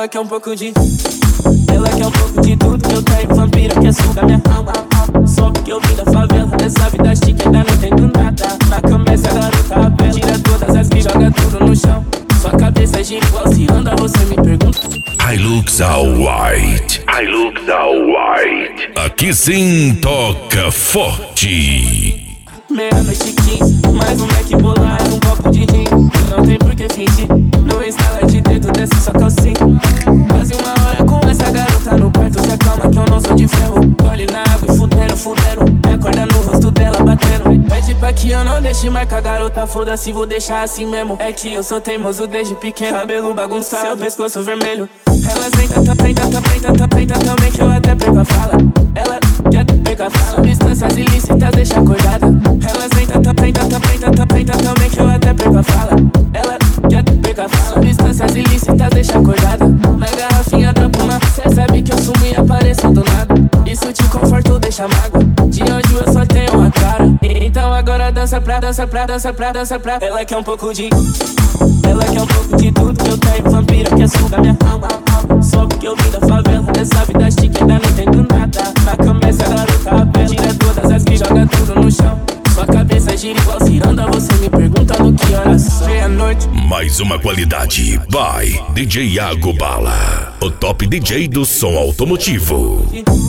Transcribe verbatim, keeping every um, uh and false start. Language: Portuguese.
Ela quer um pouco de... Ela quer um pouco de tudo que eu tenho. Vampira quer sugar minha alma. Só porque eu vim da favela, dessa vida chique ainda não entendo nada. Na cabeça a garota apela, tira todas as que joga tudo no chão. Sua cabeça gira igual se anda, você me pergunta. Hilux All White, Hilux All White. Aqui sim toca forte. Meia-noite e quinze, mais um Mac bolado, um copo de gin. Não tem por que fingir, não instala de dedo, desce sua calcinha. Quase uma hora com essa garota no quarto, se acalma que eu não sou de ferro. Olhe na água e fudendo, fudendo, me acorda no rosto dela batendo. Pede pra que eu não deixe marcar, garota, foda-se, vou deixar assim mesmo. É que eu sou teimoso desde pequeno, cabelo bagunçado, seu pescoço vermelho. Ela senta, tá, preta, tá, preta, tá, preta também que eu até perco a fala. Ela quer pegar fala, substâncias ilícitas deixa acordada. Ela senta, tá, preta, tá, preta, tá, preta também que eu até perco a fala. Ela quer pegar fala, substâncias ilícitas deixa acordada. Na garrafinha da puma, cê sabe que eu sumo e apareço do nada. Isso te conforta ou deixa mágoa, de hoje eu só tenho uma cara. Então agora dança pra, dança pra, dança pra, dança pra. Ela quer um pouco de... Ela quer um pouco de tudo que eu tenho. Vampira quer sugar minha alma. Só porque eu vim da favela, dessa vida chique ainda não entendo nada. Na cabeça a garota apela, tira todas as que joga tudo no chão. Sua cabeça gira igual ciranda, você me pergunta no que horas meia-noite. Mais uma qualidade by D J Iago Bala, o top D J do som automotivo.